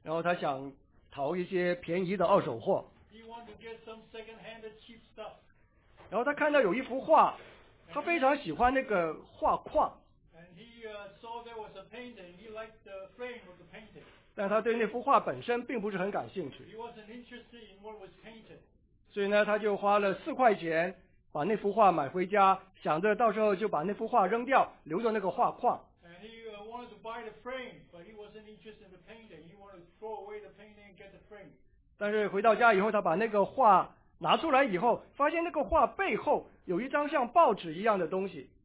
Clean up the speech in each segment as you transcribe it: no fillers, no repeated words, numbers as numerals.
然后他想淘一些便宜的二手货。然后他看到有一幅画，他非常喜欢那个画框，但他对那幅画本身并不是很感兴趣。所以呢，他就花了4块钱把那幅画买回家，想着到时候就把那幅画扔掉，留着那个画框。但是回到家以后，他把那个画拿出来以后，发现那个画背后有一张像报纸一样的东西。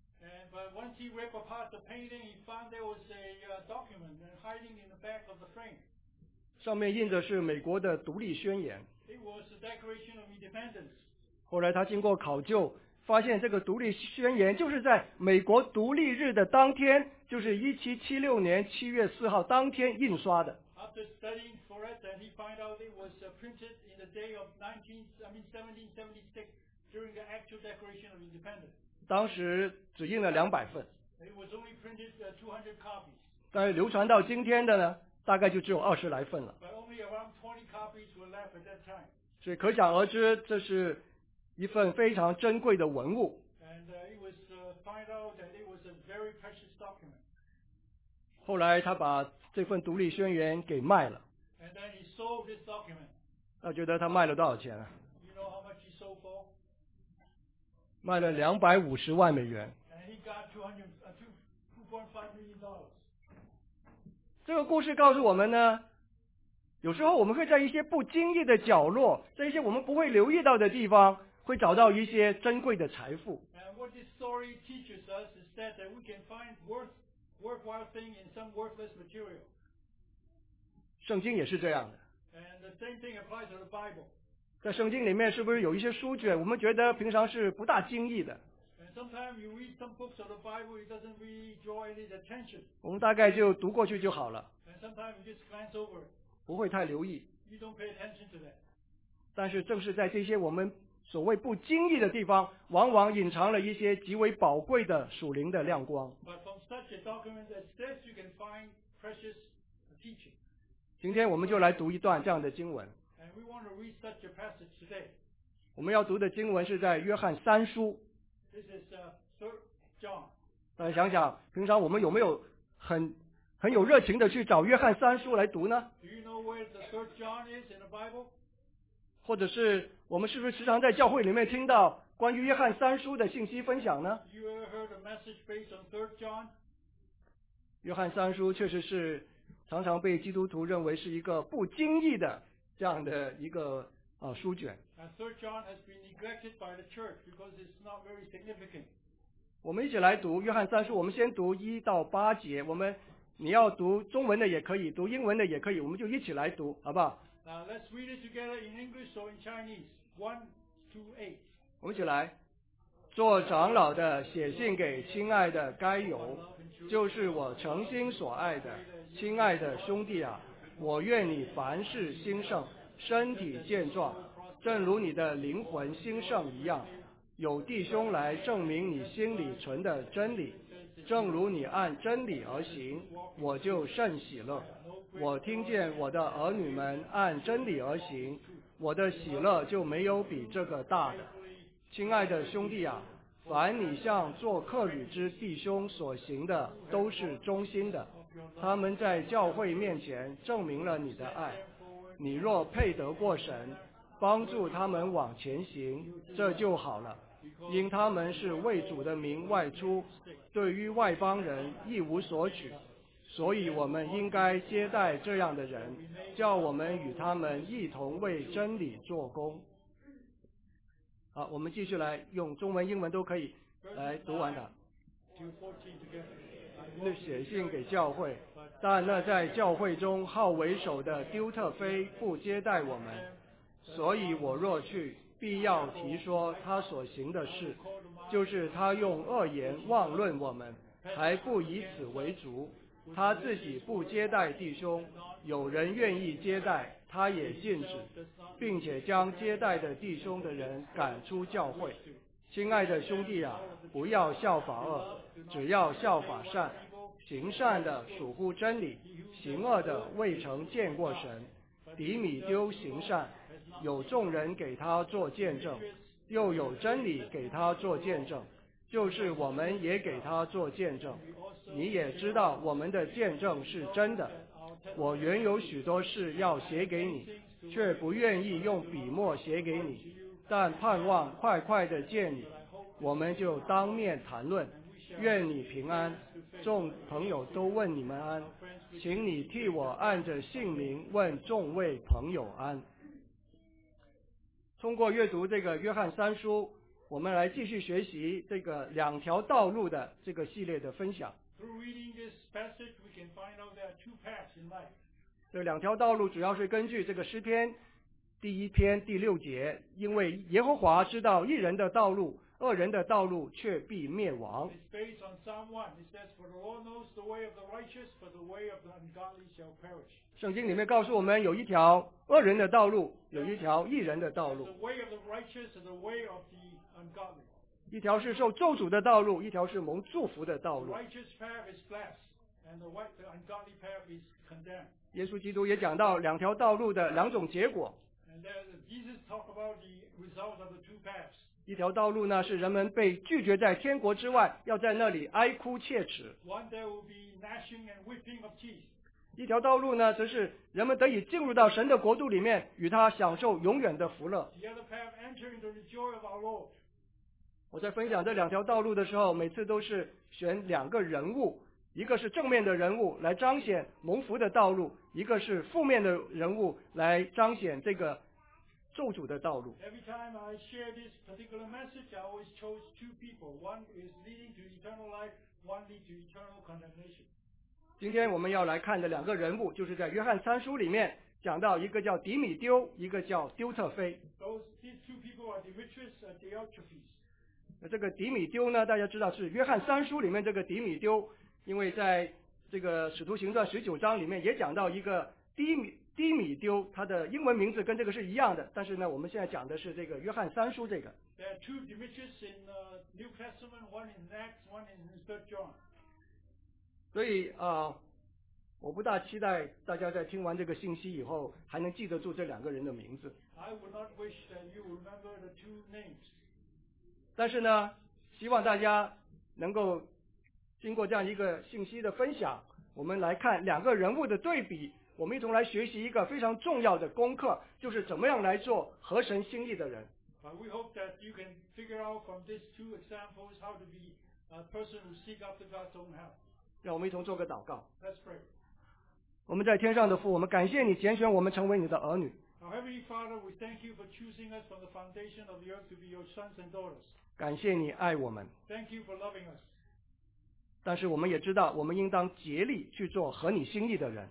上面印的是美国的独立宣言。后来他经过考究，发现这个独立宣言就是在美国独立日的当天，就是1776年7月4号当天印刷的。当时只印了200份，但是流传到今天的呢，大概就只有20来份了。所以可想而知，这是一份非常珍贵的文物。后来他把这份独立宣言给卖了。他觉得他卖了多少钱啊？卖了250万美元。这个故事告诉我们呢，有时候我们会在一些不经意的角落，在一些我们不会留意到的地方，会找到一些珍贵的财富。圣经也是这样的。在圣经里面是不是有一些书卷，我们觉得平常是不大经意的，我们大概就读过去就好了，不会太留意。但是正是在这些我们所谓不经意的地方，往往隐藏了一些极为宝贵的属灵的亮光。今天我们就来读一段这样的经文。我们要读的经文是在约翰3书。大家想想，平常我们有没有很有热情的去找约翰3书来读呢？或者是我们是不是时常在教会里面听到关于约翰3书的信息分享呢？约翰3书确实是常常被基督徒认为是一个不经意的这样的一个书卷。我们一起来读约翰3书，我们先读1到8节，你要读中文的也可以，读英文的也可以，我们就一起来读，好不好？Let's read it together in English or in Chinese. 1 to 8. 我们一起来。做长老的写信给亲爱的该犹，就是我诚心所爱的亲爱的兄弟啊，我愿你凡事兴盛，身体健壮，正如你的灵魂兴盛一样。有弟兄来证明你心里存的真理，正如你按真理而行，我就甚喜乐。我听见我的儿女们按真理而行，我的喜乐就没有比这个大的。亲爱的兄弟啊，凡你向做客旅之弟兄所行的，都是忠心的。他们在教会面前证明了你的爱。你若配得过神，帮助他们往前行，这就好了。因他们是为主的名外出，对于外邦人一无所取，所以我们应该接待这样的人，叫我们与他们一同为真理做工。好，我们继续来用中文英文都可以来读完它。写信给教会，但那在教会中好为首的丢特腓不接待我们，所以我若去，必要提说他所行的事，就是他用恶言妄论我们，还不以此为足。他自己不接待弟兄，有人愿意接待，他也禁止，并且将接待的弟兄的人赶出教会。亲爱的兄弟啊，不要效法恶，只要效法善。行善的属乎真理， 行恶的未曾见过神，迪米丢行善，有众人给他做见证，又有真理给他做见证，就是我们也给他做见证。你也知道我们的见证是真的。我原有许多事要写给你，却不愿意用笔墨写给你，但盼望快快的见你，我们就当面谈论。愿你平安，众朋友都问你们安，请你替我按着姓名问众位朋友安。通过阅读这个约翰三书，我们来继续学习这个两条道路的这个系列的分享。这两条道路主要是根据这个诗篇第1篇第6节，因为耶和华知道义人的道路，恶人的道路却必灭亡。圣经里面告诉我们，有一条恶人的道路，有一条义人的道路。一条是受咒诅的道路，一条是蒙祝福的道路。耶稣基督也讲到两条道路的两种结果。一条道路呢，是人们被拒绝在天国之外，要在那里哀哭切齿。一条道路呢，则是人们得以进入到神的国度里面，与他享受永远的福乐。我在分享这两条道路的时候，每次都是选两个人物，一个是正面的人物来彰显蒙福的道路，一个是负面的人物来彰显这个咒诅的道路。今天我们要来看的两个人物，就是在约翰三书里面讲到，一个叫迪米丢，一个叫丢特腓。这个迪米丢呢，大家知道是约翰三书里面这个迪米丢，因为在这个使徒行传19章里面也讲到一个低米丢，他的英文名字跟这个是一样的，但是呢，我们现在讲的是这个约翰三书这个。所以我不大期待大家在听完这个信息以后还能记得住这两个人的名字。但是呢，希望大家能够经过这样一个信息的分享，我们来看两个人物的对比，我们一同来学习一个非常重要的功课，就是怎么样来做合神心意的人。让我们一同做个祷告。我们在天上的父，我们感谢你拣选我们成为你的儿女。感谢你爱我们。但是我们也知道，我们应当竭力去做合你心意的人。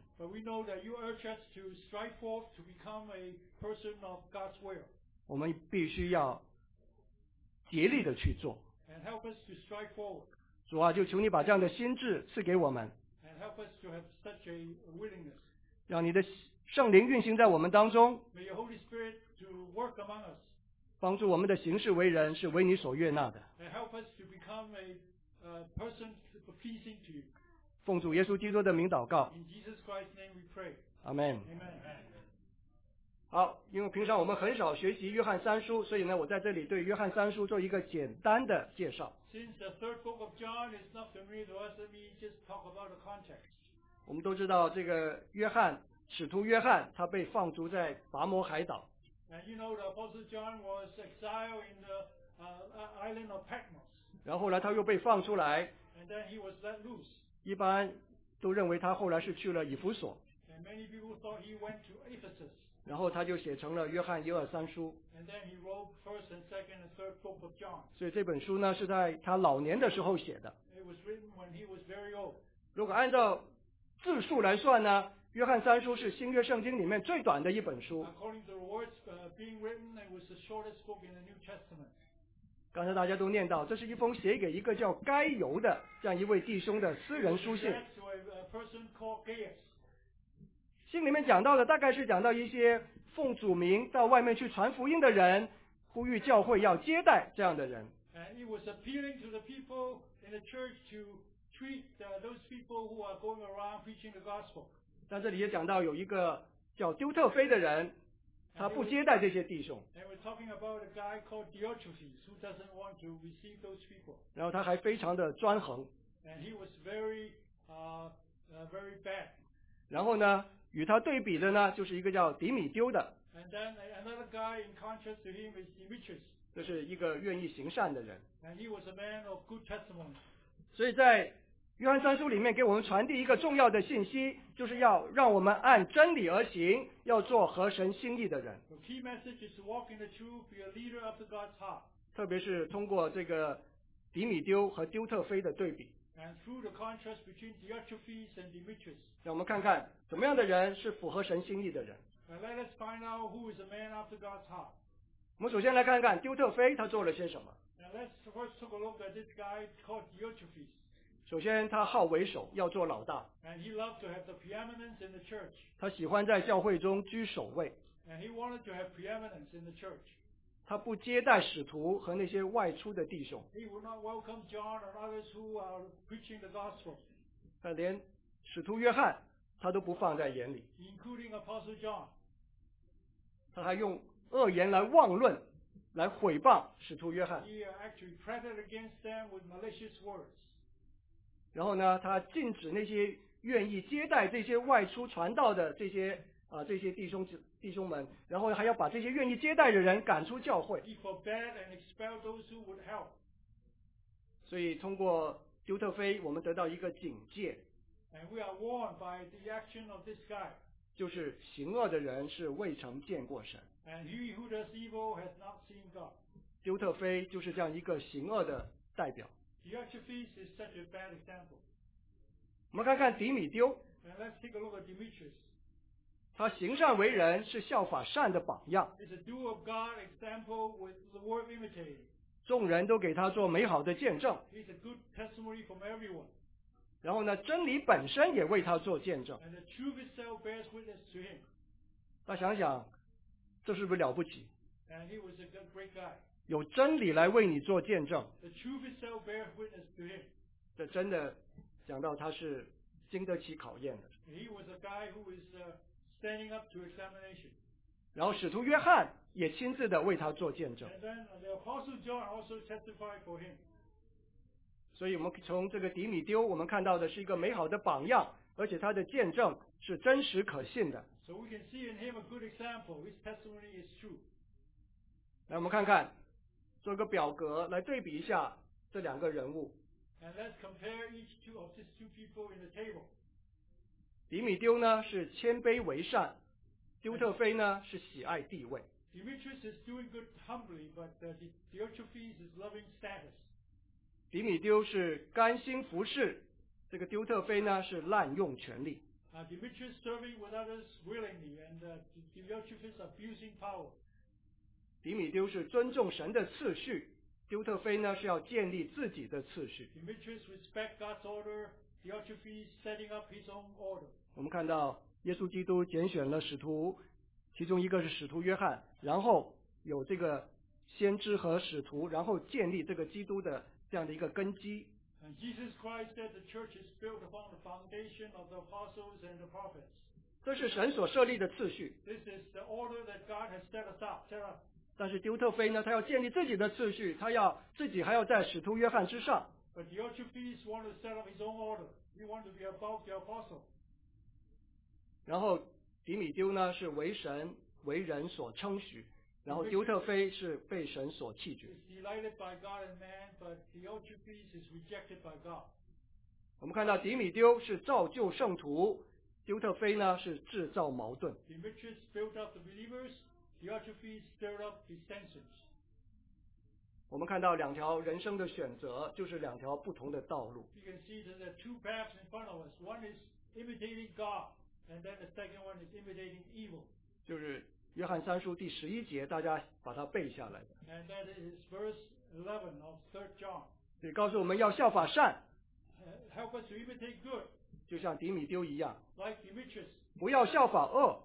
我们必须要竭力的去做。主啊，就求你把这样的心志赐给我们，让你的圣灵运行在我们当中，帮助我们的行事为人是为你所悦纳的。奉主耶稣基督的名祷告，阿们。好，因为平常我们很少学习约翰三书，所以呢，我在这里对约翰三书做一个简单的介绍。我们都知道这个使徒约翰，他被放逐在拔摩海岛。然后后来他又被放出来，一般都认为他后来是去了以弗所。然后他就写成了约翰1、2、3书。所以这本书呢是在他老年的时候写的。如果按照字数来算呢，约翰三书是新约圣经里面最短的一本书。刚才大家都念到，这是一封写给一个叫该犹的这样一位弟兄的私人书信。信里面讲到的大概是讲到一些奉主名到外面去传福音的人，呼吁教会要接待这样的人。 但这里也讲到有一个叫丢特腓的人，他不接待这些弟兄。然后他还非常的专横。然后呢，与他对比的呢，就是一个叫迪米丢的。这是一个愿意行善的人。所以在约翰三书里面给我们传递一个重要的信息，就是要让我们按真理而行，要做合神心意的人。特别是通过这个迪米丢和丢特腓的对比，让我们看看怎么样的人是符合神心意的人。我们首先来看看丢特腓他做了些什么。首先他好为首，要做老大。他喜欢在教会中居首位。他不接待使徒和那些外出的弟兄。他连使徒约翰他都不放在眼里。他还用恶言来妄论，来毁谤使徒约翰。然后呢，他禁止那些愿意接待这些外出传道的这些弟兄们，然后还要把这些愿意接待的人赶出教会。所以通过丢特腓，我们得到一个警戒，就是行恶的人是未曾见过神。丢特腓就是这样一个行恶的代表。我们看看迪米丢，他行善为人，是效法善的榜样。众人都给他做美好的见证。然后呢，真理本身也为他做见证。大家想想，这是不是了不起？有真理来为你做见证，这真的讲到他是经得起考验的。然后使徒约翰也亲自的为他做见证。所以我们从这个迪米丢，我们看到的是一个美好的榜样，而且他的见证是真实可信的。来，我们看看，做个表格来对比一下这两个人物。迪米丢呢是谦卑为善，丢特腓呢是喜爱地位。迪米丢是甘心服侍，这个丢特腓呢是滥用权力。迪米丢是尊重神的次序，丢特腓呢是要建立自己的次序。我们看到耶稣基督拣选了使徒，其中一个是使徒约翰，然后有这个先知和使徒，然后建立这个基督的这样的一个根基。这是神所设立的次序。但是丢特腓呢，他要建立自己的次序，他要自己还要在使徒约翰之上。然后迪米丢呢是为神为人所称许，然后丢特腓是被神所弃绝。我们看到迪米丢是造就圣徒，丢特腓呢是制造矛盾。我们看到两条人生的选择，就是两条不同的道路。就是约翰三书第11节，大家把它背下来的。也告诉我们要效法善，就像迪米丢一样，不要效法恶，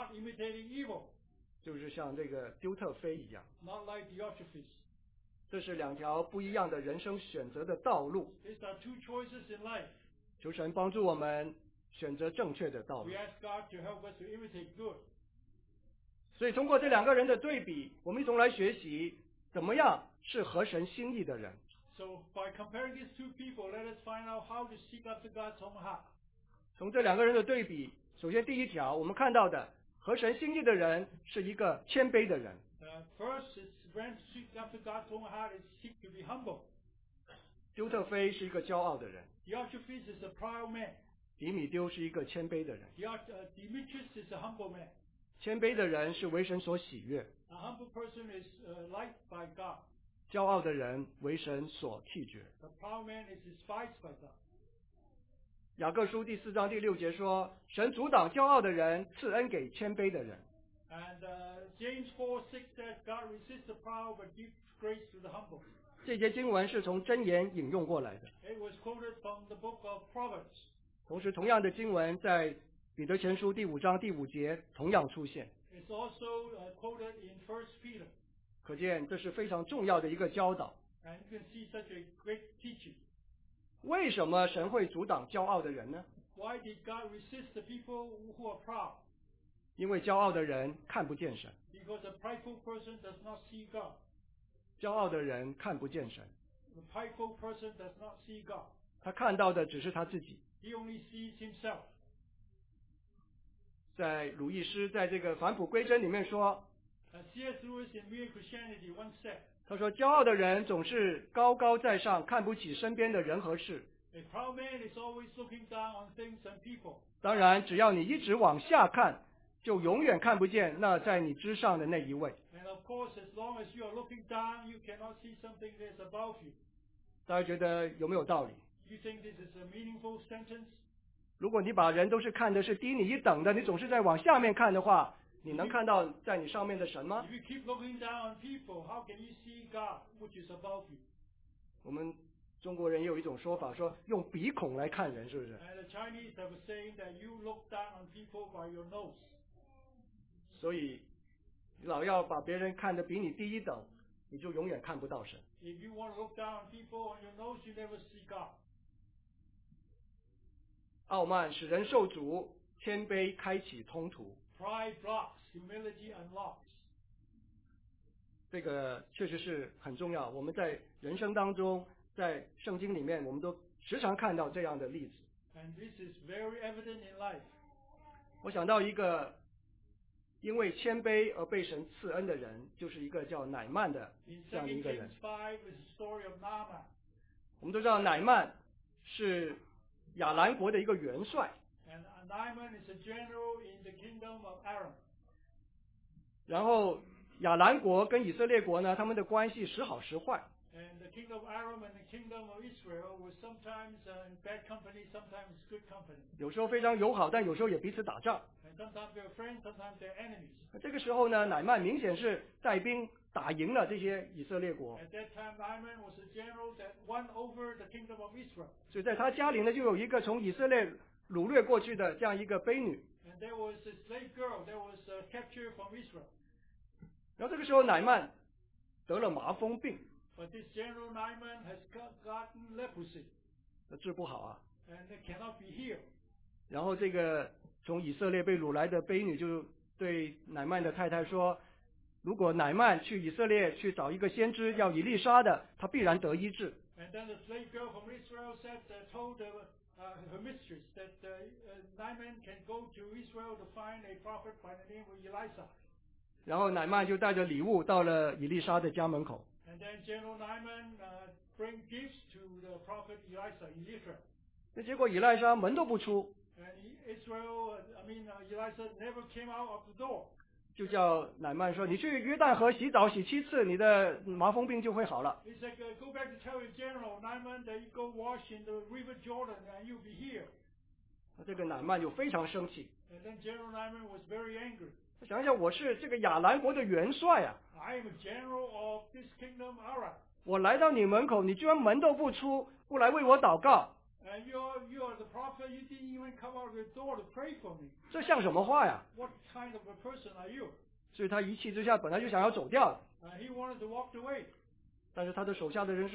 就是像这个丢特腓一样。这是两条不一样的人生选择的道路。求神帮助我们选择正确的道路。 We ask God to help us to imitate good. 所以通过这两个人的对比，我们一同来学习怎么样是合神心意的人。 So by comparing these two people, let us find out how to seek after God's own heart. 从这两个人的对比，首先第一条，我们看到的合神心意的人是一个谦卑的人。 First, it's when to seek after God's own heart is seek to be humble. 丢特菲是一个骄傲的人， Diotrephes is a proud man. 迪米丢是一个谦卑的人。 Demetrius is a humble man. 谦卑的人是为神所喜悦， A humble person is liked by God. 骄傲的人为神所弃绝。 The proud man is despised by God. 雅各书第4章第6节说：“神阻挡骄傲的人，赐恩给谦卑的人。” And James 4:6 says, God resists the proud but gives grace to the humble. 这节经文是从箴言引用过来的。 It was quoted from the book of Proverbs. 同时，同样的经文在彼得前书第5章第5节同样出现。 It's also quoted in 1 Peter. 可见这是非常重要的一个教导。 And you can see such a great teaching. 为什么神会阻挡骄傲的人呢？ Why did God resist the people who are proud? 因为骄傲的人看不见神， Because a prideful person does not see God. 骄傲的人看不见神， The prideful person does not see God. 他看到的只是他自己。 He only sees himself. 在鲁易斯在这个返璞归真里面说， C.S. Lewis in Mere Christianity once said, 他说骄傲的人总是高高在上，看不起身边的人和事。 A proud man is always looking down on things and people. 当然，只要你一直往下看，就永远看不见那在你之上的那一位。 And of course, as long as you are looking down, you cannot see something that's above you. 大家觉得有没有道理？ You think this is a meaningful sentence? 如果你把人都是看的是低你一等的，你总是在往下面看的话，你能看到在你上面的神吗？ If you keep looking down on people, how can you see God, which is above you? 我们中国人也有一种说法，说用鼻孔来看人，是不是？ And the Chinese have a saying that you look down on people by your nose. 所以你老要把别人看得比你低一等，你就永远看不到神。 If you want to look down on people on your nose, you never see God. 傲慢使人受阻，谦卑开启通途。 Pride blocks, humility unlocks. 这个确实是很重要。我们在人生当中，在圣经里面，我们都时常看到这样的例子。 And this is very evident in life. 我想到一个因为谦卑而被神赐恩的人，就是一个叫乃曼的 In 这样的 2 一个人。 Kings 5 is the story of Naaman. 我们都知道乃曼是亚兰国的一个元帅， And Naaman is a general in the kingdom of Aram. 然后亚兰国跟以色列国呢，他们的关系时好时坏。 And the kingdom of Aram and the kingdom of Israel were sometimes in bad company, sometimes good company. 有时候非常友好，但有时候也彼此打仗。 And sometimes they're friends, sometimes they're enemies. 那这个时候呢，乃曼明显是带兵打赢了这些以色列国， At that time, Naaman was a general that won over the kingdom of Israel. 所以在他家里呢，就有一个从以色列掳掠过去的这样一个婢女。 And there was a slave girl that was captured from Israel. 然后这个时候乃曼得了麻风病， But this general Naaman has gotten leprosy. 治不好啊。 And it cannot be healed. 然后这个从以色列被掳来的婢女就对乃曼的太太说，如果乃曼去以色列去找一个先知叫以利沙的，他必然得医治。 And then the slave girl from Israel told her mistress that Naaman can go to Israel to find a prophet by the name of Elisha. 然后乃曼就带着礼物到了以利沙的家门口。 And then General Naaman bring gifts to the prophet Elisha in Israel. 那结果以利沙门都不出， And Elisha never came out of the door. 就叫乃曼说：“你去约旦河洗澡洗7次，你的麻风病就会好了。” He said, go back to tell your general Naaman that you go wash in the river Jordan and you'll be healed. 这个乃曼就非常生气。 And then General Naaman was very angry. 想想，我是这个亚兰国的元帅啊， I am a general of this kingdom, Aram. 我来到你门口，你居然门都不出，不来为我祷告， And you are the prophet, you didn't even come out of your door to pray for me. 这像什么话呀？ What kind of a person are you? 所以他一气之下，本来就想要走掉了。 He wanted to walk away. 但是他的手下的人说：“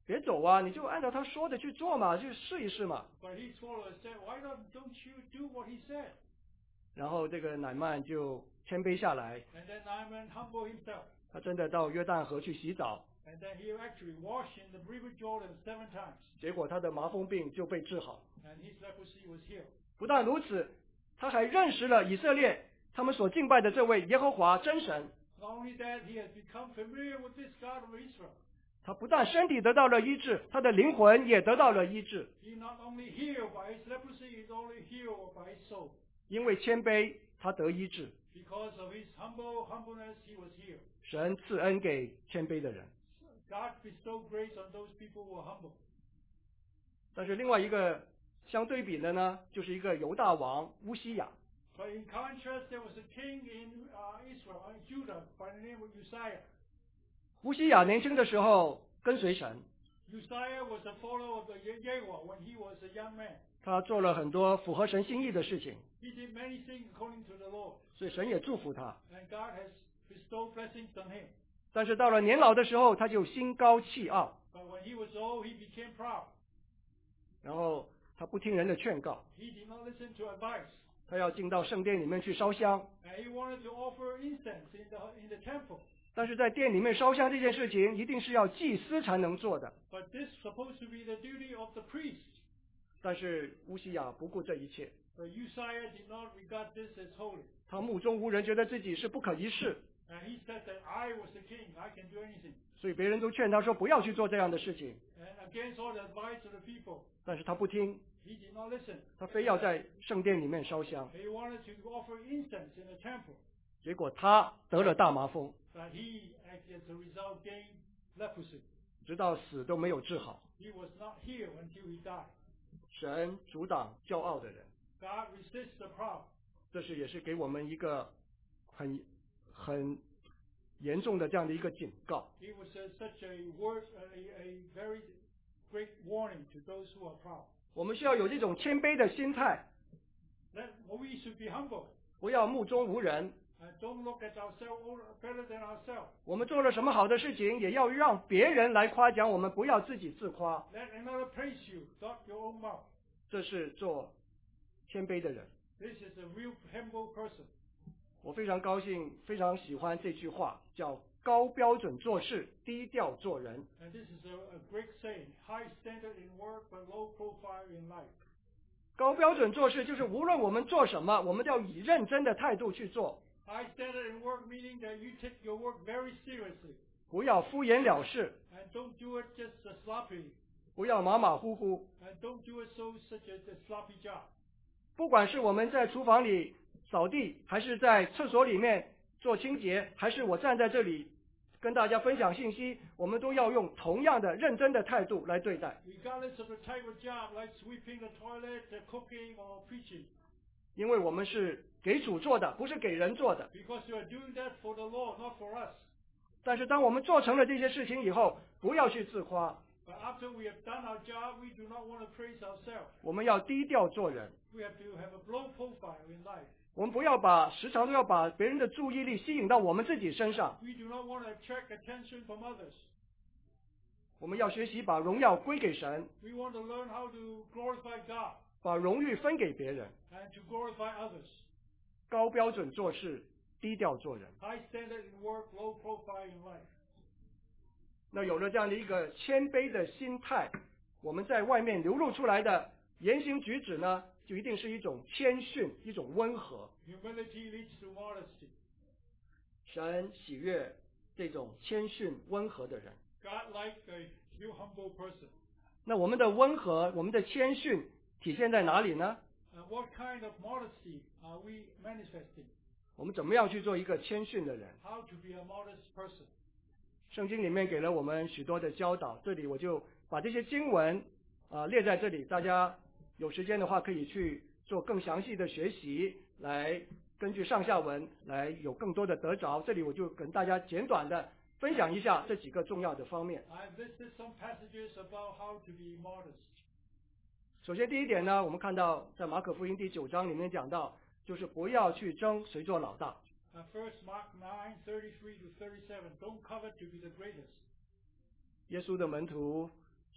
别走啊，你就按照他说的去做嘛，去试一试嘛。 But his followers said, Why don't you do what he said? 然后这个乃曼就谦卑下来， And then Naaman humbled himself. 他真的到约旦河去洗澡， And then he actually washed in the river Jordan 7 times. 结果他的麻风病就被治好。 And his leprosy was healed. 不但如此，他还认识了以色列他们所敬拜的这位耶和华真神。 Not only that, he has become familiar with this God of Israel. 他不但身体得到了医治，他的灵魂也得到了医治。 He not only healed by his leprosy, he's only healed by his soul. 因为谦卑，他得医治。 Because of his humbleness, he was healed. 神赐恩给谦卑的人。 God bestowed grace on those people who are humble. 但是另外一个相对比的呢，就是一个犹大王乌西雅。 But in contrast, there was a king in Israel, Judah, by the name of Uzziah. 乌西雅年轻的时候跟随神， Uzziah was a follower of the Yahweh when he was a young man. 他做了很多符合神心意的事情， He did many things according to the Lord. 所以神也祝福他。 And God has bestowed blessings on him. 但是到了年老的时候，他就心高气傲， But when he was old, he became proud. 然后他不听人的劝告， He did not listen to advice. 他要进到圣殿里面去烧香。 And he wanted to offer incense in the temple. 但是在殿里面烧香这件事情，一定是要祭司才能做的。 But this is supposed to be the duty of the priest. 但是乌西雅不顾这一切， But Uzziah did not regard this as holy. 他目中无人，觉得自己是不可一世， And he said that I was the king, I can do anything. 所以别人都劝他说不要去做这样的事情。 And against all the advice of the people, 但是他不听， he did not listen. 他非要在圣殿里面烧香， He wanted to offer incense in the temple. 结果他得了大麻风， But he, as a result, gained leprosy. 直到死都没有治好。 He was not healed until he died. 神阻挡骄傲的人， God resists the proud. 这是也是给我们一个很严重的这样的一个警告。 It was such a word, a very great warning to those who are proud. 我们需要有这种谦卑的心态， That we should be humble 不要目中无人。 and don't look at ourselves better than ourselves. 我们做了什么好的事情，也要让别人来夸奖我们，不要自己自夸。 Let another praise you, not your own mouth. 这是做谦卑的人。 This is a real humble person. 我非常高兴，非常喜欢这句话，叫高标准做事，低调做人。 And this is a great saying, high standard in work but low profile in life. 高标准做事就是无论我们做什么，我们都要以认真的态度去做， High standard in work meaning that you take your work very seriously 不要敷衍了事， and don't do it just sloppy 不要马马虎虎。 and don't do it such a sloppy job. 不管是我们在厨房里扫地，还是在厕所里面做清洁，还是我站在这里跟大家分享信息，我们都要用同样的认真的态度来对待。 Regardless of the type of job like sweeping the toilet, cooking or preaching. 因为我们是给主做的，不是给人做的。 Because you are doing that for the Lord, not for us. 但是当我们做成了这些事情以后，不要去自夸， But after we have done our job, we do not want to praise ourselves. 我们要低调做人。 We have to have a low profile in life. 我们不要时常都要把别人的注意力吸引到我们自己身上。 We do not want to attract attention from others. 我们要学习把荣耀归给神， We want to learn how to glorify God 把荣誉分给别人。 and to glorify others. 高标准做事，低调做人。 High standard in work, low profile in life. 那有了这样的一个谦卑的心态，我们在外面流露出来的言行举止呢，就一定是一种谦逊，一种温和。 Humility leads to modesty. 神喜悦这种谦逊温和的人。 God likes a humble person. 那我们的温和，我们的谦逊体现在哪里呢？ What kind of modesty are we manifesting? 我们怎么样去做一个谦逊的人？ How to be a modest person? 圣经里面给了我们许多的教导，这里我就把这些经文列在这里，大家有时间的话可以去做更详细的学习，来根据上下文来有更多的得着。这里我就跟大家简短的分享一下这几个重要的方面。 I've listed some passages about how to be modest. 首先第一点呢，我们看到在马可福音第9章里面讲到，就是不要去争谁做老大。 First, Mark 9:33 to 37. Don't covet to be the greatest. 耶稣的门徒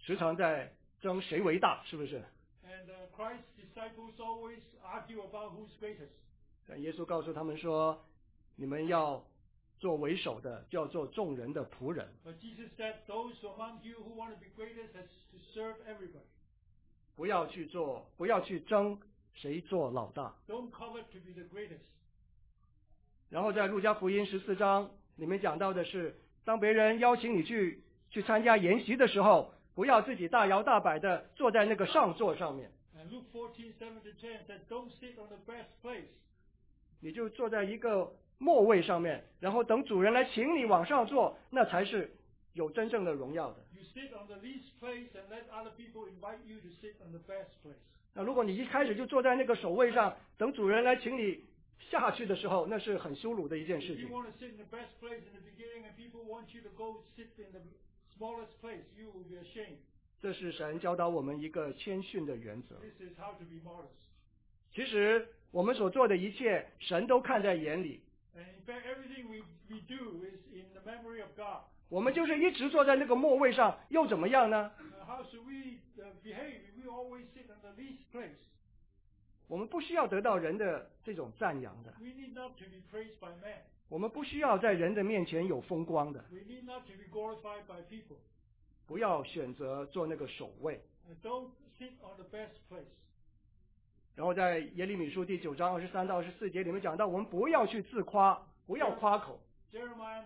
时常在争谁为大，是不是？ And Christ's disciples always argue about who's greatest. 但耶稣告诉他们说，你们要做为首的，就要做众人的仆人。 But Jesus said, those among you who want to be greatest has to serve everybody. 不要去争谁做老大。 Don't covet to be the greatest. 然后在路加福音14章里面讲到的是，当别人邀请你去参加筵席的时候，不要自己大摇大摆的坐在那个上座上面， And Luke 14:7-10 said, don't sit on the best place. 你就坐在一个末位上面，然后等主人来请你往上坐，那才是有真正的荣耀的。 You sit on the least place and let other people invite you to sit on the best place. 那如果你一开始就坐在那个首位上，等主人来请你下去的时候，那是很羞辱的一件事 If you 情。 want to sit in the best place in the beginning and people want you to go sit in the smallest place, you will be ashamed. 这是神教导我们一个谦逊的原则。 This is how to be modest. 其实我们所做的一切，神都看在眼里。 And in fact, everything we do is in the memory of God. 我们就是一直坐在那个末位上，又怎么样呢？ How should we behave if we always sit on the least place? 我们不需要得到人的这种赞扬的， We need not to be praised by man. 我们不需要在人的面前有风光的， We need not to be glorified by people. 不要选择做那个首位。 And don't sit on the best place. 然后在耶利米书第9章23到24节里面讲到，我们不要去自夸，不要夸口。 Jeremiah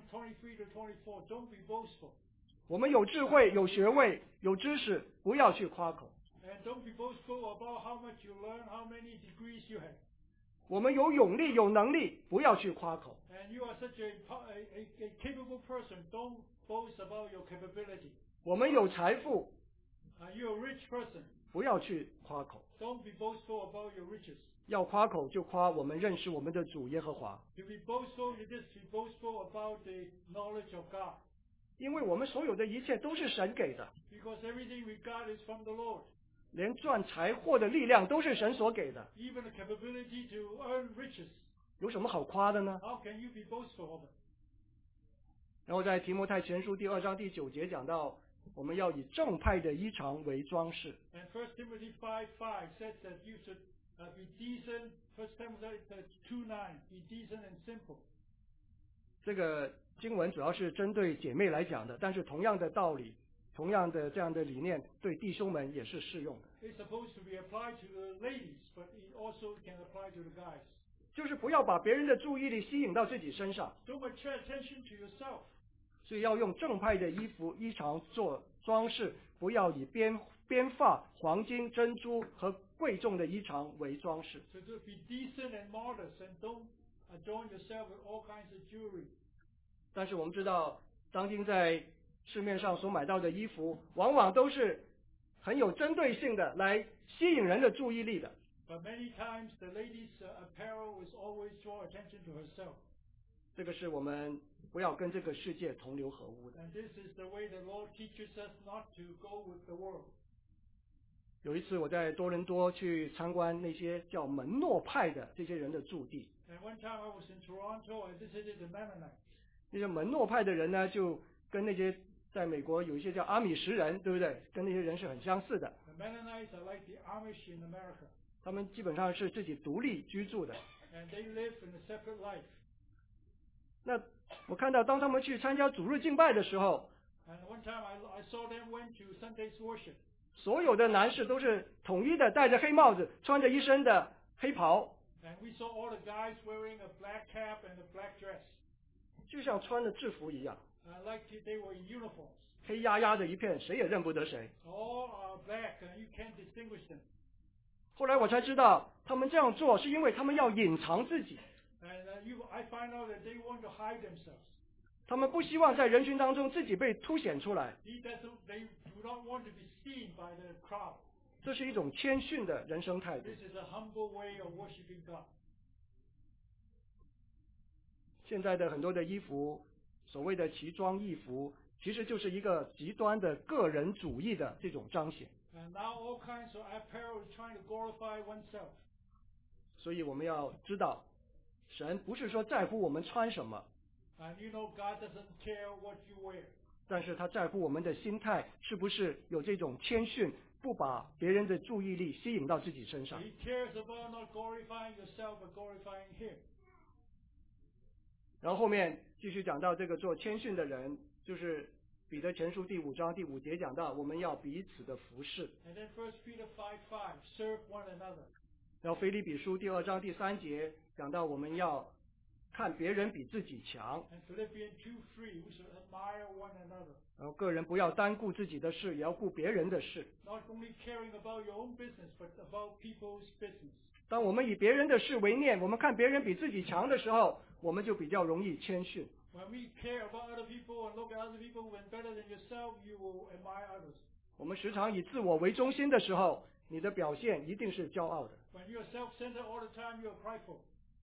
9:23-24. Don't be boastful. 我们有智慧、有学位、有知识，不要去夸口。 And don't be boastful about how much you learn, how many degrees you have. 我们有勇力、有能力，不要去夸口。 And you are such a capable person. Don't boast about your capability. 我们有财富， You're a rich person. 不要去夸口。 Don't be boastful about your riches. 要夸口就夸我们认识我们的主耶和华， To be boastful, you just be boastful about the knowledge of God. 因为我们所有的一切都是神给的， Because everything we got is from the Lord. 连赚财货的力量都是神所给的， Even the capability to earn riches. 有什么好夸的呢？ How can you be boastful of it? 然后在提摩太前书第2章第9节讲到，我们要以正派的衣裳为装饰。 And 1 Timothy 5:5 says that you should be decent. 1 Timothy 2:9, be decent and simple. 这个经文主要是针对姐妹来讲的，但是同样的道理，同样的这样的理念，对弟兄们也是适用的。 It's supposed to be applied to the ladies, but it also can apply to the guys. 就是不要把别人的注意力吸引到自己身上， Don't attract attention to yourself. 所以要用正派的衣裳做装饰，不要以编发、黄金、珍珠和贵重的衣裳为装饰。 So to be decent and modest and don't adorn yourself with all kinds of jewelry. 但是我们知道，当今在市面上所买到的衣服，往往都是很有针对性的，来吸引人的注意力的。 But many times the lady's apparel is always draw attention to herself. 这个是我们不要跟这个世界同流合污的。 And this is the way the Lord teaches us not to go with the world. 有一次我在多伦多去参观那些叫门诺派的这些人的驻地， And one time I was in Toronto, I visited the Mennonites. 那些门诺派的人呢，就跟那些在美国有一些叫阿米什人，对不对？跟那些人是很相似的。 The Mennonites are like the Amish in America. 他们基本上是自己独立居住的。 And they live in a separate life. 那我看到当他们去参加主日敬拜的时候， And one time I saw them went to Sunday's worship. 所有的男士都是统一的戴着黑帽子，穿着一身的黑袍， And we saw all the guys wearing a black cap and a black dress. 就像穿着制服一样， Like they were in uniforms. 黑压压的一片，谁也认不得谁。 All are black and you can't distinguish them. 后来我才知道，他们这样做是因为他们要隐藏自己， And I find out that they want to hide themselves. 他们不希望在人群当中自己被凸显出来。 They do not want to be seen by the crowd. 这是一种谦逊的人生态度。 This is a humble way of worshiping God. 现在的很多的衣服，所谓的奇装异服，其实就是一个极端的个人主义的这种彰显。 And now all kinds of apparel is trying to glorify oneself. 所以我们要知道，神不是说在乎我们穿什么， And you know God doesn't care what you wear. 但是他在乎我们的心态是不是有这种谦逊，不把别人的注意力吸引到自己身上。 He cares about not glorifying yourself but glorifying Him. 然后后面继续讲到这个做谦逊的人，就是彼得前书第5章第5节讲到，我们要彼此的服侍。 And then 1 Peter 5:5, serve one another. 然后腓立比书第2章第3节讲到，我们要看别人比自己强。 And Philippians 2:3, we should admire one another. 然后个人不要单顾自己的事，也要顾别人的事。 Not only caring about your own business, but about people's business. 当我们以别人的事为念，我们看别人比自己强的时候，我们就比较容易谦逊。 When we care about other people and look at other people when better than yourself, you will admire others. 我们时常以自我为中心的时候，你的表现一定是骄傲的。 When you are self-centered all the time, you are prideful.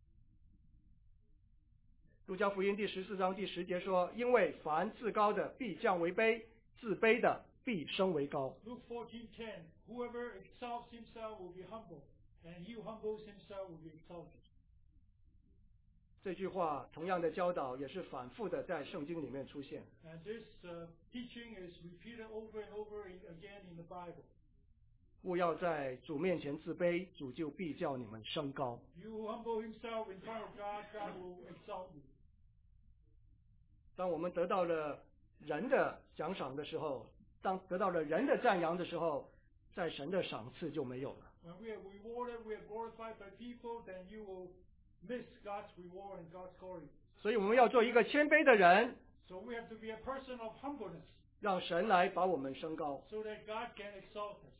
路加福音第14章第10节说，因为凡自高的必降为卑，自卑的必升为高。 Luke 14:10, whoever exalts himself will be humbled, and he who humbles himself will be exalted. 这句话同样的教导也是反复的在圣经里面出现。 And this teaching is repeated over and over again in the Bible. 勿要在主面前自卑，主就必叫你们升高。 You who humble himself in front of God, God will exalt you. 当我们得到了人的奖赏的时候，当得到了人的赞扬的时候，在神的赏赐就没有了。 When we are rewarded, we are glorified by people, then you will miss God's reward and God's glory. 所以我们要做一个谦卑的人， So we have to be a person of humbleness, 让神来把我们升高。 so that God can exalt us.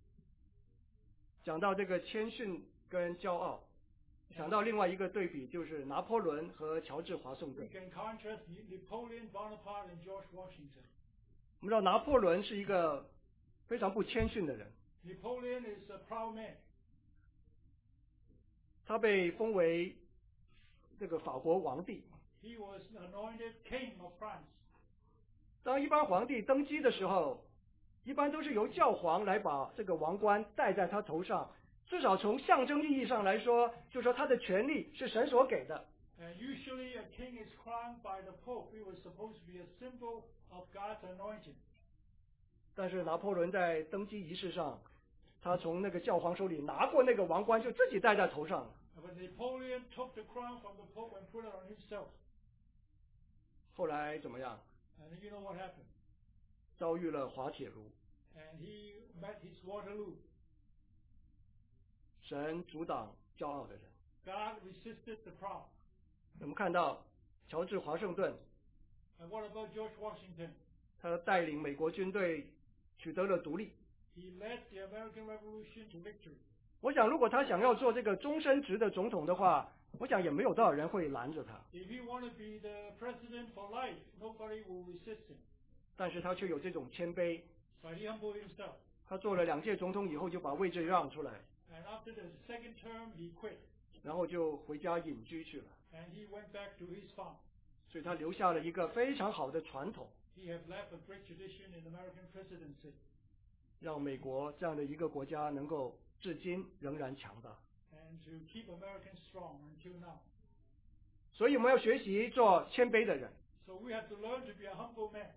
讲到这个谦逊跟骄傲，想到另外一个对比，就是拿破仑和乔治华盛 We 顿。 can contrast Napoleon Bonaparte and George Washington. 我们知道拿破仑是一个非常不谦逊的人， Napoleon is a proud man. 他被封为这个法国皇帝。 He was anointed king of France. 当一般皇帝登基的时候，一般都是由教皇来把这个王冠戴在他头上，至少从象征意义上来说，就说他的权力是神所给的。 And usually a king is crowned by the Pope. It was supposed to be a symbol of God's anointing. 但是拿破仑在登基仪式上，他从那个教皇手里拿过那个王冠，就自己戴在头上了。 But Napoleon took the crown from the Pope and put it on himself. 后来怎么样？ And you know what happened? 遭遇了滑铁卢， And he met his Waterloo. 神阻挡骄傲的人。 God resisted the proud. 我们看到乔治华盛顿， And what about George Washington? 他带领美国军队取得了独立。 He led the American Revolution to victory. 我想，如果他想要做这个终身职的总统的话，我想也没有多少人会拦着他。 If he wanted to be the president for life, nobody will resist him. 但是他却有这种谦卑， But he humbled himself. 他做了2届总统以后就把位置让出来， And after the second term, he quit. 然后就回家隐居去了。 And he went back to his farm. 所以他留下了一个非常好的传统， He had left a great tradition in American presidency. 让美国这样的一个国家能够至今仍然强大。 And to keep Americans strong until now. 所以我们要学习做谦卑的人。 So we have to learn to be a humble man.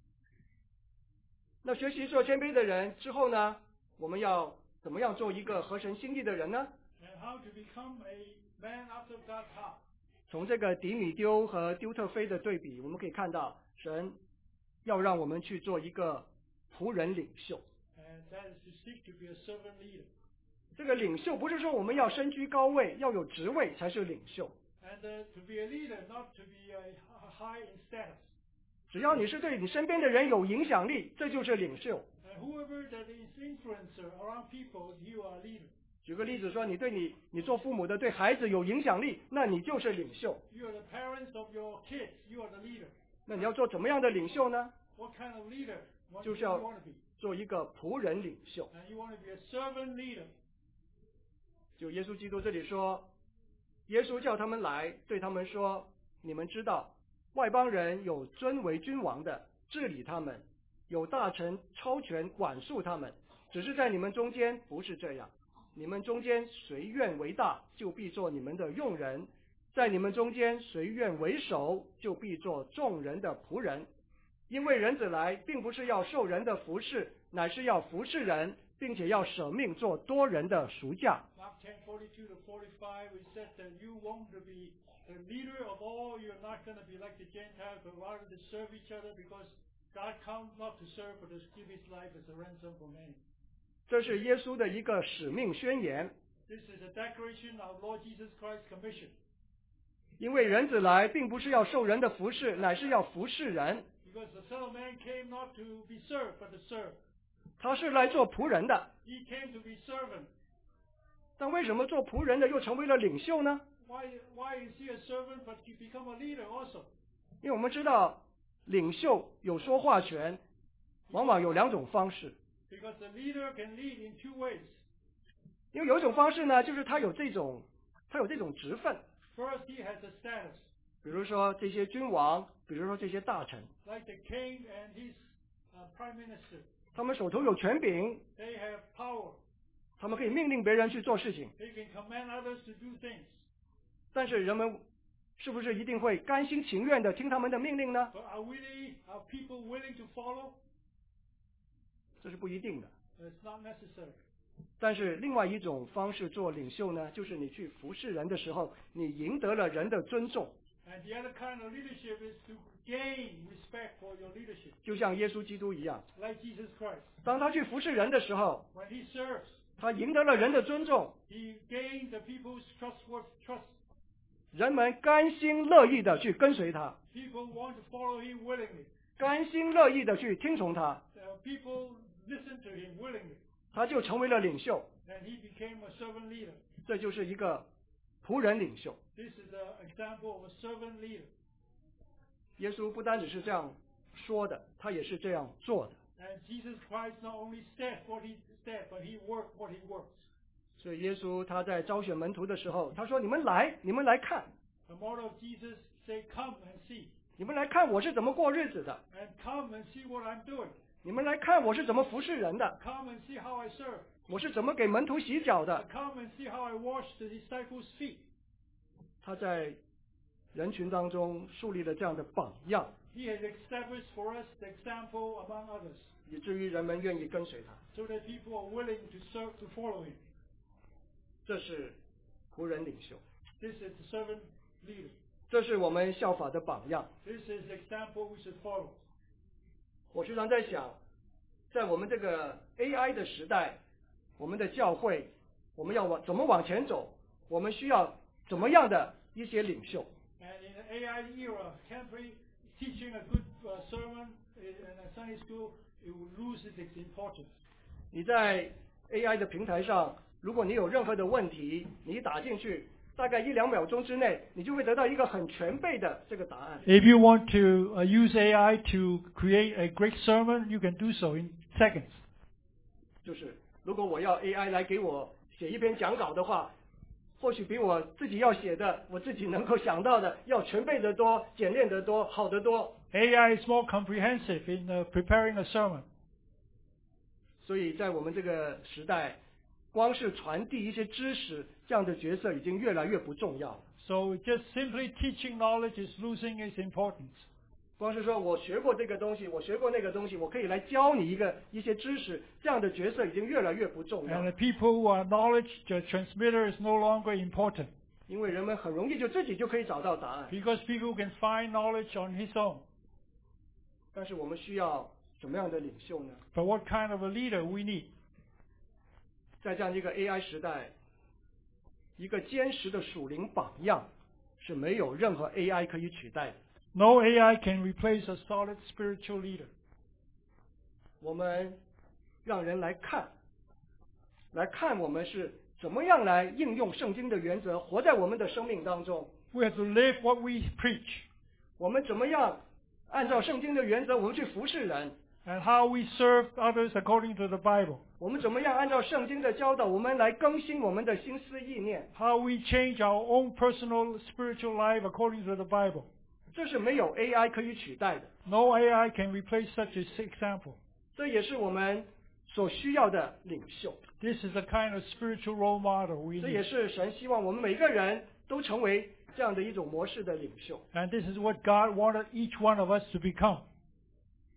那学习做谦卑的人之后呢，我们要怎么样做一个合神心意的人呢？ And how to become a man after God's heart. 从这个迪米丢和丢特菲的对比，我们可以看到，神要让我们去做一个仆人领袖。 And that is to seek to be a servant leader. 这个领袖不是说我们要身居高位，要有职位才是领袖。 And to be a leader, not to be high in status. 只要你是对你身边的人有影响力，这就是领袖。 And whoever that is influencer around people, you are a leader. 举个例子说，你做父母的对孩子有影响力，那你就是领袖。 You are the parents of your kids. You are the leader. 那你要做怎么样的领袖呢？ What kind of leader? What 就 do 是 you 要 want to be? 做一个仆人领袖。 And you want to be a servant leader. 就耶稣基督这里说，耶稣叫他们来，对他们说：你们知道，外邦人有尊为君王的治理他们，有大臣超权管束他们，只是在你们中间不是这样。你们中间谁愿为大，就必做你们的用人；在你们中间谁愿为首，就必做众人的仆人。 因为人子来，并不是要受人的服侍，乃是要服侍人，并且要舍命做多人的赎价。 Mark 10:42 to 45, we said that you want to be the leader of all. You're not going to be like the Gentiles, but rather to serve each other, because God comes not to serve, but to give His life as a ransom for many. 这是耶稣的一个使命宣言。 This is a declaration of Lord Jesus Christ's commission. 因为人子来，并不是要受人的服侍，乃是要服侍人。 Because the Son of Man came not to be served, but to serve. 他是来做仆人的。 He came to be servant. 但为什么做仆人的又成为了领袖呢？ Why is he a servant, but he become a leader also? 因为我们知道，领袖有说话权，往往有两种方式。 Because the leader can lead in two ways. 因为有一种方式呢，就是他有这种职分。 First, he has a status. 比如说这些君王，比如说这些大臣， Like the king and his prime minister. 他们手头有权柄， They have power. 他们可以命令别人去做事情。 They can command others to do things. 但是人们是不是一定会甘心情愿的听他们的命令呢？ But are people willing to follow? 这是不一定的。 It's not necessary. 但是另外一种方式做领袖呢，就是你去服侍人的时候，你赢得了人的尊重。 And the other kind of leadership is to gain respect for your leadership. 就像耶稣基督一样， Like Jesus Christ. 当他去服侍人的时候， When he serves, 他赢得了人的尊重， he gained the people's trust. 人们甘心乐意的去跟随他， People want to follow him willingly. 甘心乐意的去听从他， People listen to him willingly. 他就成为了领袖。 And he became a servant leader. 这就是一个仆人领袖。 This is an example of a servant leader. 耶稣不单只是这样说的，他也是这样做的。 And Jesus Christ not only said what he said, but he worked what he works. 所以耶稣他在招选门徒的时候，他说：“你们来看， The motto of Jesus say, come and see. 你们来看我是怎么过日子的， And come and see what I'm doing. 你们来看我是怎么服侍人的， Come and see how I serve. 我是怎么给门徒洗脚的。” Come and see how I wash the disciples' feet. 他在人群当中树立了这样的榜样， He has established for us the example among others, 以至于人们愿意跟随他。 so that people are willing to serve, to follow him. 这是仆人领袖， This is the servant leader. 这是我们效法的榜样。 This is the example we should follow. 我时常在想，在我们这个 AI 的时代，我们的教会，我们要怎么往前走？我们需要怎么样的一些领袖？ And in the AI era, temporary teaching a good sermon in a Sunday school, it will lose its importance. 你在 AI 的平台上，如果你有任何的问题，你一打进去，大概1-2秒钟之内，你就会得到一个很全备的这个答案。 If you want to use AI to create a great sermon, you can do so in seconds. 就是如果我要 AI 来给我写一篇讲稿的话，或许比我自己要写的，我自己能够想到的要全备得多、简练得多、好得多。 AI is more comprehensive in preparing a sermon. 所以在我们这个时代，光是传递一些知识，这样的角色已经越来越不重要了。 So just simply teaching knowledge is losing its importance. 光是说我学过这个东西，我学过那个东西，我可以来教你一些知识，这样的角色已经越来越不重要 And 了。 the people who are knowledge transmitter is no longer important, 因为人们很容易就自己就可以找到答案。 because people can find knowledge on his own. 但是我们需要什么样的领袖呢？ But what kind of a leader we need? 在这样一个 AI 时代，一个坚实的属灵榜样是没有任何 AI 可以取代的。 No AI can replace a solid spiritual leader. 我们让人来看我们是怎么样来应用圣经的原则，活在我们的生命当中。 We have to live what we preach, 我们怎么样按照圣经的原则，我们去服侍人？ and how we serve others according to the Bible. 我们怎么样按照圣经的教导，我们来更新我们的心思意念？ How we change our own personal spiritual life according to the Bible. 这是没有 AI 可以取代的。 No AI can replace such an example. 这也是我们所需要的领袖。 This is the kind of spiritual role model we 这也 need. 是神希望我们每个人都成为这样的一种模式的领袖。 And this is what God wanted each one of us to become.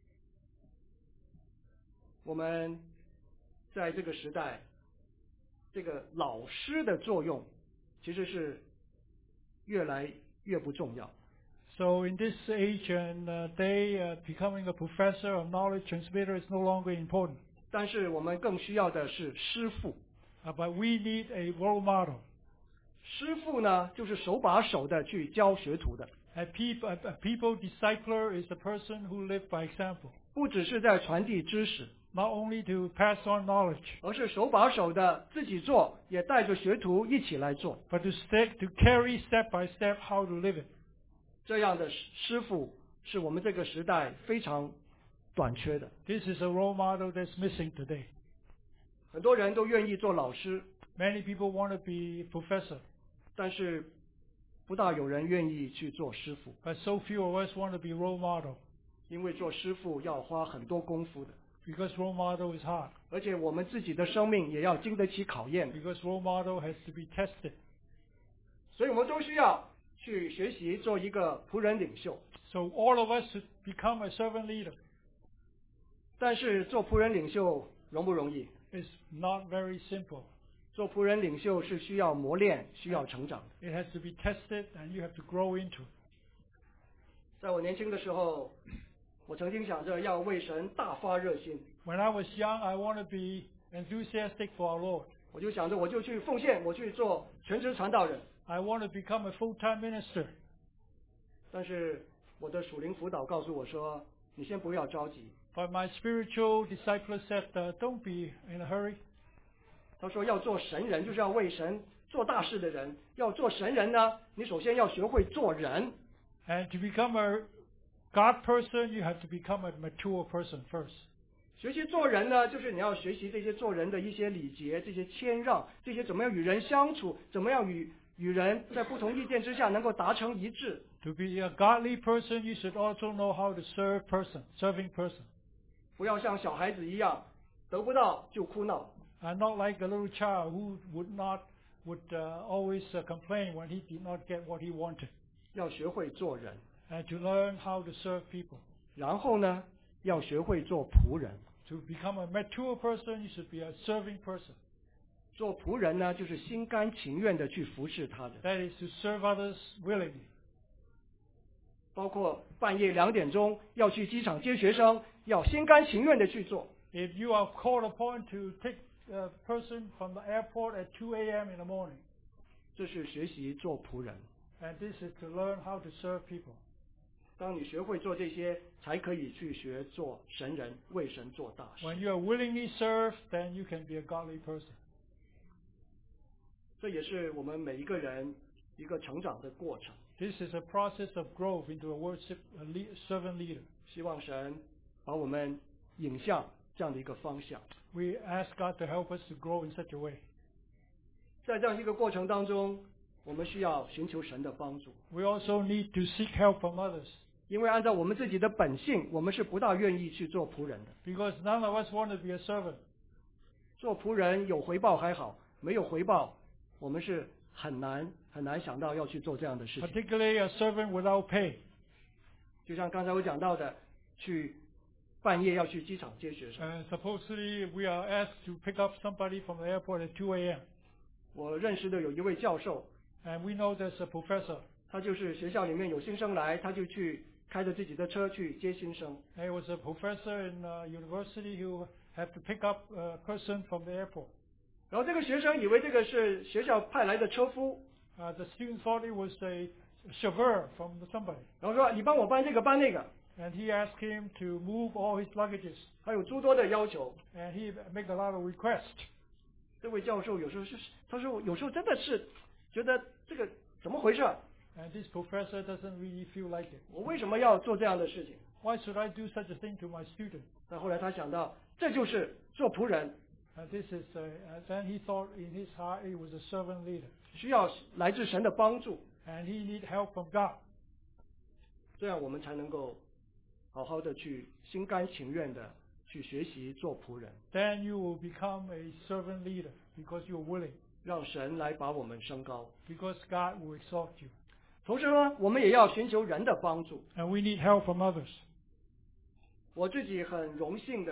我们在这个时代，这个老师的作用其实是越来越不重要。 So in this age and day, becoming a professor or knowledge transmitter is no longer important. 但是我们更需要的是师父。 But we need a role model. 师父呢，就是手把手的去教学徒的。 A people discipler is a person who lives by example. 不只是在传递知识， Not only to pass on knowledge, 而是手把手的自己做，也带着学徒一起来做。 but to carry step by step how to live it. 这样的师父是我们这个时代非常短缺的。 This is a role model that's missing today. 很多人都愿意做老师， Many people want to be professor, 但是不大有人愿意去做师傅， but so few of us want to be role model 因为做师傅要花很多功夫的， because role model is hard. 而且我们自己的生命也要经得起考验， Because role model has to be tested. 所以我们都需要去学习做一个仆人领袖。 So all of us should become a servant leader. 但是做仆人领袖容不容易？ It's not very simple. 做仆人领袖是需要磨练、需要成长的。 It has to be tested and you have to grow into it. 在我年轻的时候，我曾经想着要为神大发热心， When I was young, I want to be enthusiastic for our Lord. 我就想着我就去奉献，我去做全职传道人。 I want to become a full-time minister. 但是我的属灵辅导告诉我说，你先不要着急。 But my spiritual disciple said, don't be in a hurry. 他说要做神人，就是要为神做大事的人。要做神人呢，你首先要学会做人。 And to become a God person, you have to become a mature person first. 学习做人呢，就是你要学习这些做人的一些礼节，这些谦让，这些怎么样与人相处，怎么样与人在不同意见之下能够达成一致。 To be a godly person, you should also know how to serving person. 不要像小孩子一样，得不到就哭闹。 And not like a little child who would always complain when he did not get what he wanted. 要学会做人， And to learn how to serve people. 然后呢，要学会做仆人。 To become a mature person, you should be a serving person. 做仆人呢，就是心甘情愿的去服侍他人。 That is to serve others willingly. 包括半夜2点钟要去机场接学生，要心甘情愿的去做。 If you are called upon to take a person from the airport at 2 a.m. in the morning, 这是学习做仆人。 and this is to learn how to serve people. 当你学会做这些，才可以去学做神人，为神做大事。 When you are willingly served, then you can be a godly person. 这也是我们每一个人一个成长的过程。 This is a process of growth into a servant leader. 希望神把我们引向这样的一个方向。 We ask God to help us to grow in such a way. 在这样一个过程当中，我们需要寻求神的帮助， We also need to seek help from others 因为按照我们自己的本性，我们是不大愿意去做仆人的。 because none of us want to be a servant. 做仆人有回报还好，没有回报，我们是很难想到要去做这样的事情。 Particularly a servant without pay. 就像刚才我讲到的，去半夜要去机场接学生。 And supposedly we are asked to pick up somebody from the airport at 2 a.m. 我认识的有一位教授， And we know there's a professor. 他就是学校里面有新生来，他就去开着自己的车去接新生。 There was a professor in university who had to pick up a person from the airport. 然后这个学生以为这个是学校派来的车夫， The student thought it was a chauffeur from somebody. 然后说你帮我搬这个搬那个， And he asked him to move all his luggages. 还有诸多的要求。 And he made a lot of requests. 这位教授有时候他说有时候真的是觉得这个怎么回事？ And this professor doesn't really feel like it. 我为什么要做这样的事情？ Why should I do such a thing to my student? 但后来他想到，这就是做仆人， And this is, then he thought in his heart he was a servant leader. 需要来自神的帮助， And he need help from God. 这样我们才能够好好的去心甘情愿的去学习做仆人， Then you will become a servant leader because you're willing. 让神来把我们升高。 Because God will exalt you. 同时呢，我们也要寻求人的帮助。 And we need help from others. 我自己很荣幸的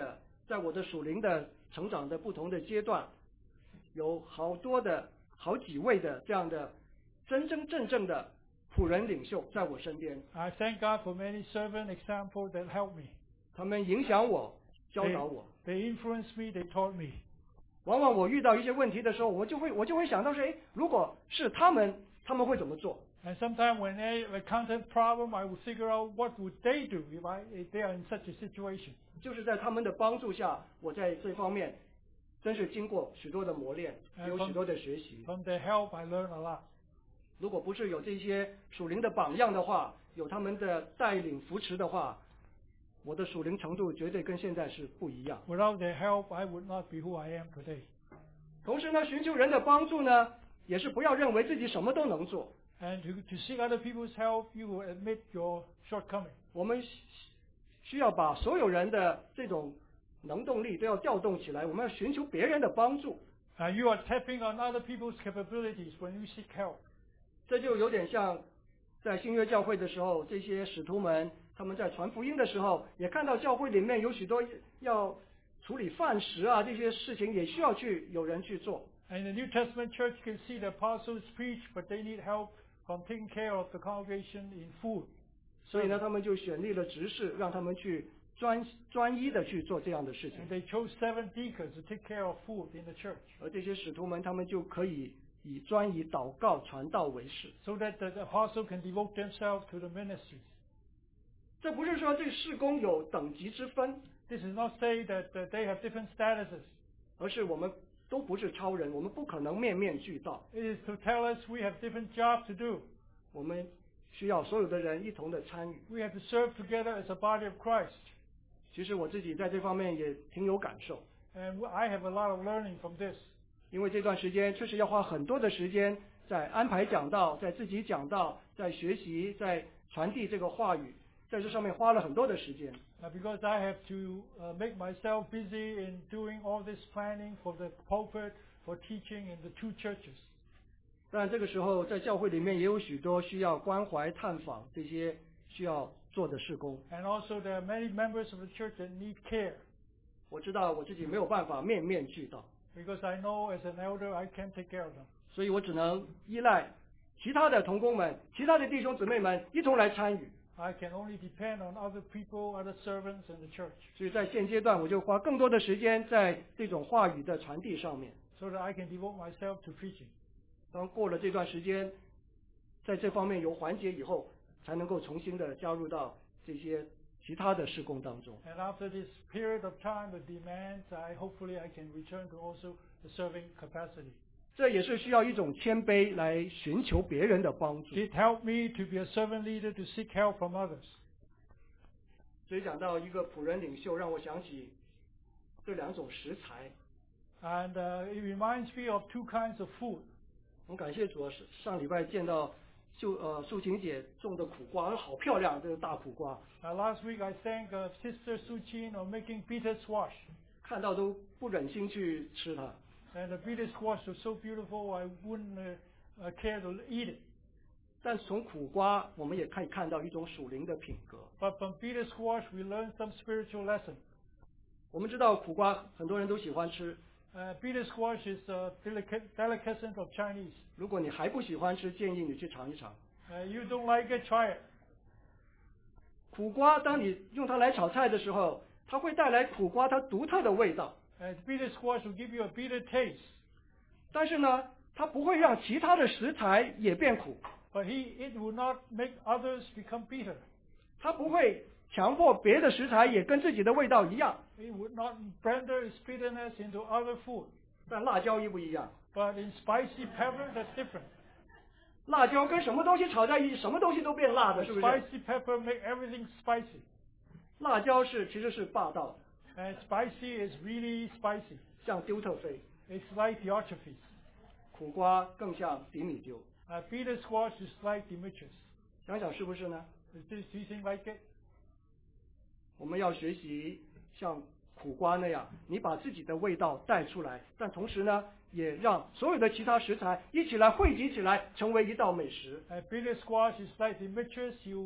在我的属灵的成长的不同的阶段，有好几位的这样的真真正正的仆人领袖在我身边。 I thank God for many servant examples that helped me. 他们影响我，教导我。 They influenced me, they taught me. 往往我遇到一些问题的时候，我就会想到说，如果是他们会怎么做？ And sometimes when I encounter a problem, I will figure out what would they do if they are in such a situation. 就是在他们的帮助下，我在这方面真是经过许多的磨练，有许多的学习。 From their help, I learn a lot. 如果不是有这些属灵的榜样的话，有他们的带领扶持的话，我的属灵程度绝对跟现在是不一样。 Without their help, I would not be who I am today. 同时呢，寻求人的帮助呢，也是不要认为自己什么都能做。 And to seek other people's help, you will admit your shortcoming. 我们需要把所有人的这种能动力都要调动起来，我们要寻求别人的帮助。 You are tapping on other people's capabilities when you seek help. 这就有点像在新约教会的时候，这些使徒们他们在传福音的时候，也看到教会里面有许多要处理饭食啊这些事情，也需要有人去做。 In the New Testament church, you can see the apostles preach, but they need help from taking care of the congregation in food. 所以呢，他们就选立了执事，让他们去专一的去做这样的事情。 And they chose 7 deacons to take care of food in the church. 而这些使徒们，他们就可以专以祷告传道为事。 So that the apostle can devote themselves to the ministries. 这不是说这事工有等级之分， This is not say that they have different statuses. 而是我们都不是超人，我们不可能面面俱到。 It is to tell us we have different jobs to do. 我们需要所有的人一同的参与。 We have to serve together as a body of Christ. 其实我自己在这方面也挺有感受， And I have a lot of learning from this. 因为这段时间确实要花很多的时间在安排讲道，在自己讲道，在学习，在传递这个话语，在这上面花了很多的时间。 Because I have to make myself busy in doing all this planning for the pulpit, for teaching in the 2 churches. 但这个时候在教会里面也有许多需要关怀探访这些需要做的事工。 And also there are many members of the church that need care. 我知道我自己没有办法面面俱到， Because I know as an elder I can't take care of them. 所以我只能依赖其他的同工们、其他的弟兄姊妹们一同来参与。 I can only depend on other people, other servants in the church. 所以在现阶段，我就花更多的时间在这种话语的传递上面。 So that I can devote myself to preaching. 当过了这段时间，在这方面有缓解以后，才能够重新的加入到这些其他的事工当中。 And after this period of time of demands, hopefully I can return to also the serving capacity. 这也是需要一种谦卑来寻求别人的帮助。 It helped me to be a servant leader to seek help from others. 所以讲到一个仆人领袖，让我想起这2种食材。 And it reminds me of 2 kinds of food. 我感谢主，上礼拜见到素琴姐种的苦瓜，好漂亮，这个大苦瓜。 Last week I thank Sister Su Chin on making bitter squash. 看到都不忍心去吃它。 And the bitter squash was so beautiful I wouldn't care to eat it. 但从苦瓜，我们也可以看到一种属灵的品格。 But from bitter squash we learn some spiritual lesson. 我们知道苦瓜很多人都喜欢吃， Bitter squash is a delicacy of Chinese. 如果你还不喜欢吃，建议你去尝一尝。 You don't like it, try it. 苦瓜，当你用它来炒菜的时候，它会带来苦瓜它独特的味道。 Bitter squash will give you a bitter taste. 但是呢，它不会让其他的食材也变苦。 But it will not make others become bitter. 它不会强迫别的食材也跟自己的味道一样。 It would not render its bitterness into other food. 但辣椒一不一样？ But in spicy pepper, that's different. 辣椒跟什么东西炒在一起，什么东西都变辣的，是不是？ Spicy pepper make everything spicy. 辣椒其实是霸道的， And spicy is really spicy. 像丢特菲； It's like Diotrephes. 苦瓜更像迪米丢。 Bitter squash is like Demetrius. 想想是不是呢？ Do you think like it? 我们要学习像苦瓜那样，你把自己的味道带出来，但同时呢，也让所有的其他食材一起来汇集起来，成为一道美食。 Bitter squash is like Demetrius. You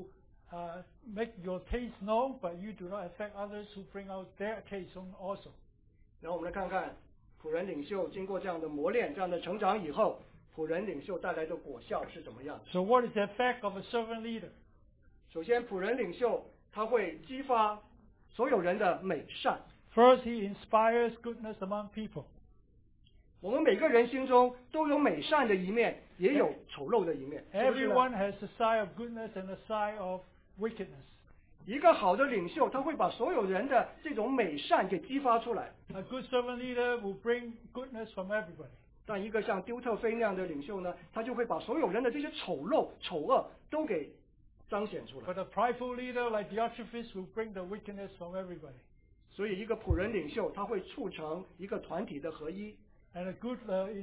make your taste known, but you do not affect others who bring out their taste also. 然后我们来看看仆人领袖经过这样的磨练、这样的成长以后，仆人领袖带来的果效是怎么样？ So what is the effect of a servant leader? 首先，仆人领袖他会激发所有人的美善。 First, he inspires goodness among people. 我们每个人心中都有美善的一面，也有丑陋的一面。是不是呢？ Everyone has a side of goodness and a side of wickedness. 一个好的领袖，他会把所有人的这种美善给激发出来。 A good servant leader will bring goodness from everybody. 但一个像丢特菲那样的领袖呢，他就会把所有人的这些丑陋、丑恶都给彰显出来。 But a prideful leader like Diotrephes will bring the wickedness from everybody. 所以，一个仆人领袖，他会促成一个团体的合一。 And a good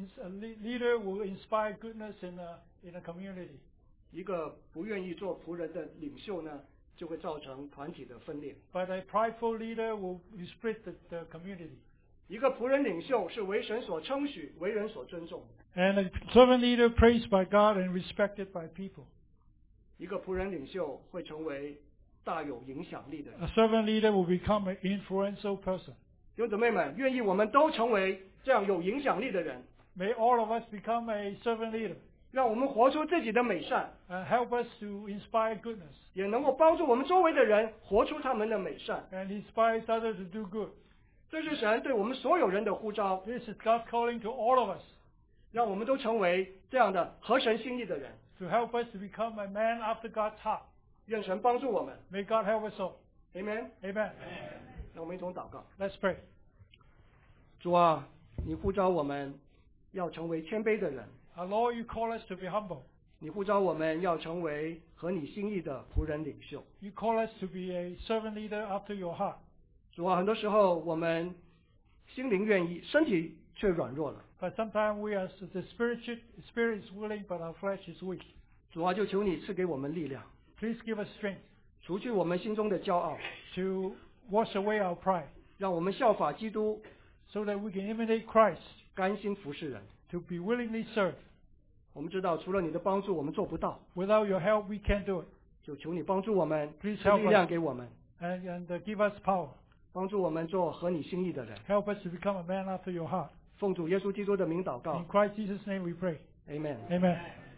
leader will inspire goodness in a community. 一个不愿意做仆人的领袖呢，就会造成团体的分裂。 But a prideful leader will split the community. 一个仆人领袖是为神所称许、为人所尊重的。 And a servant leader praised by God and respected by people. 一个仆人领袖会成为大有影响力的人。 A servant leader will become an influential person. 弟兄姊妹们，愿意我们都成为这样有影响力的人， May all of us become a servant leader 让我们活出自己的美善， and help us to inspire goodness 也能够帮助我们周围的人活出他们的美善。 and inspires others to do good. 这是神对我们所有人的呼召， This is God's calling to all of us 让我们都成为这样的合神心意的人。 to help us to become a man after God's heart. 愿神帮助我们。 May God help us all. Amen。 Amen. 让我们一同祷告。 Let's pray. 主啊，你呼召我们要成为谦卑的人， Our Lord, you call us to be humble. 你呼召我们要成为合你心意的仆人领袖。 You call us to be a servant leader after your heart. 主啊，很多时候我们心灵愿意，身体却软弱了。 But sometimes the spirit is willing, but our flesh is weak. 主啊，就求你赐给我们力量， Please give us strength 除去我们心中的骄傲， to wash away our pride 让我们效法基督， so that we can imitate Christ, 甘心服侍人。 to be willingly served. 我们知道，除了你的帮助，我们做不到， Without your help, we can't do it. 就求你帮助我们， Please 赐 help 力量 us 给我们， and give us power. 帮助我们做合你心意的人。 Help us to become a man after your heart. 奉主耶稣基督的名祷告 In Christ Jesus' name we pray. ，Amen。 Amen.